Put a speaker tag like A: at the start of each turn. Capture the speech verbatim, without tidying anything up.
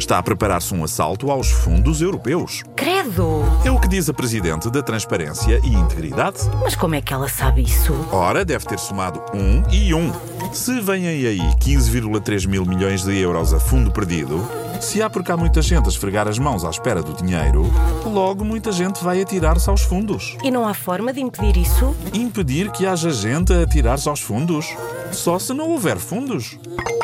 A: Está a preparar-se um assalto aos fundos europeus.
B: Credo!
A: É o que diz a Presidente da Transparência e Integridade.
B: Mas como é que ela sabe isso?
A: Ora, deve ter somado um e um. Se vêm aí quinze vírgula três mil milhões de euros a fundo perdido, se há por cá muita gente a esfregar as mãos à espera do dinheiro, logo muita gente vai atirar-se aos fundos.
B: E não há forma de impedir isso?
A: Impedir que haja gente a atirar-se aos fundos? Só se não houver fundos.